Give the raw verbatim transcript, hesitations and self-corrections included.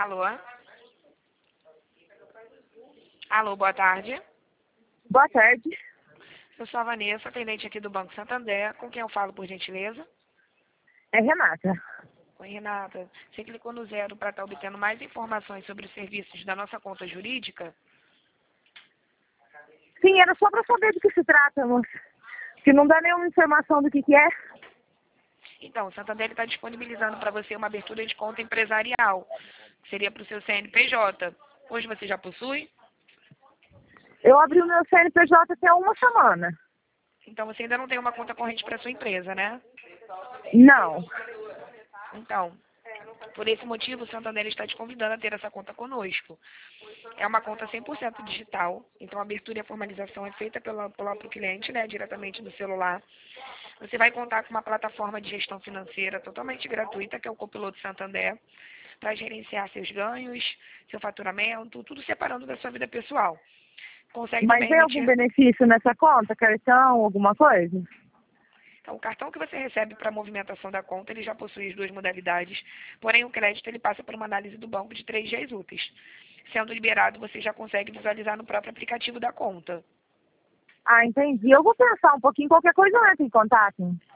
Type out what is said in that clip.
Alô? Alô, boa tarde. Boa tarde. Eu sou a Vanessa, atendente aqui do Banco Santander. Com quem eu falo, por gentileza? É Renata. Oi, Renata. Você clicou no zero para estar obtendo mais informações sobre os serviços da nossa conta jurídica? Sim, era só para saber do que se trata, moça. Que não dá nenhuma informação do que, que é. Então, o Santander está disponibilizando para você uma abertura de conta empresarial. Que seria para o seu C N P J. Hoje você já possui? Eu abri o meu C N P J até uma semana. Então, você ainda não tem uma conta corrente para sua empresa, né? Não. Então, por esse motivo, o Santander está te convidando a ter essa conta conosco. É uma conta cem por cento digital, então a abertura e a formalização é feita pelo próprio cliente, né, diretamente do celular. Você vai contar com uma plataforma de gestão financeira totalmente gratuita, que é o Copiloto Santander, para gerenciar seus ganhos, seu faturamento, tudo separando da sua vida pessoal. Consegue Mas também tem algum emitir... benefício nessa conta? Cartão, alguma coisa? Então, o cartão que você recebe para a movimentação da conta, ele já possui as duas modalidades, porém o crédito ele passa por uma análise do banco de três dias úteis. Sendo liberado, você já consegue visualizar no próprio aplicativo da conta. Ah, entendi. Eu vou pensar um pouquinho. Qualquer coisa eu entro em contato.